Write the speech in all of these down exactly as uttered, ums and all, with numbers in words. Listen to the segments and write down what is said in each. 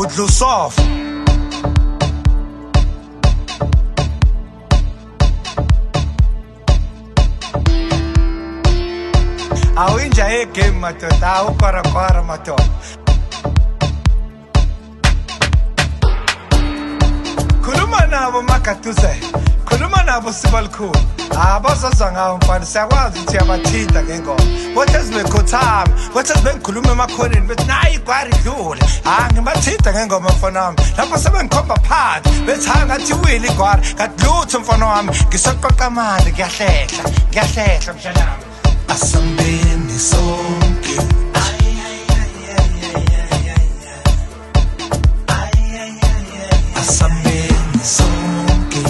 udlu soft awinja e game madoda awukora kora madoda khuluma nabo makatuze khuluma nabo sibalikhulu abazazwa ngawo mfana siyakwazi ukuthi yabathinta ngengoma kodwa ezibekhothama kodwa ezibengikhuluma emakhoneni bethi nayi igwari idlule ah ngibathinta ngengoma mfana wami lapho sebengikhomba phansi bethi ha ngathi wili igwari kanti lutho mfana wami ngisoqoqa amande ngiyahlehla ngiyahlehla mshanami asambeni sonke asambeni sonke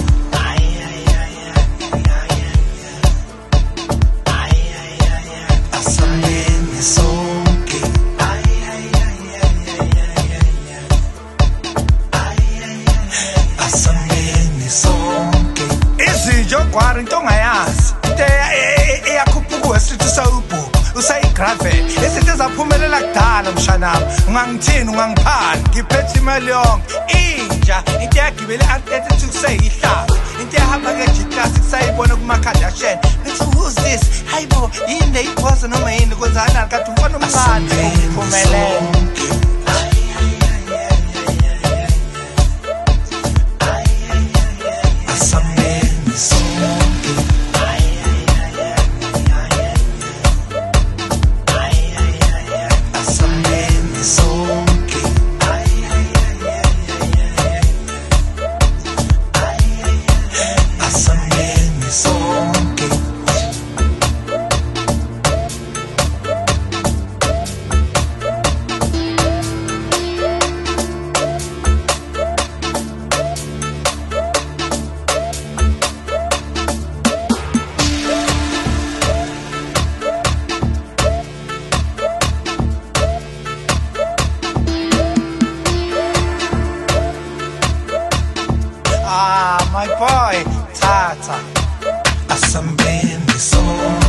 asambeni sonke asambeni sonke izinto gwari into ongayazi into eyakhuphuka esithi usawubhu usayigrave esithi ezaphumelela kudala mshanami ungangithini ungangiphani ngiphethe imali yonke inja into yagibele antethi kuseyihlaba into yahamba nge-G-class kusayibona kuma-Kardashian bethi who's this hayibo yini leyiphosa noma yini kwenzanani kade umfana omncane uphumelela Ah, my boy, Tata. Asambeni sonke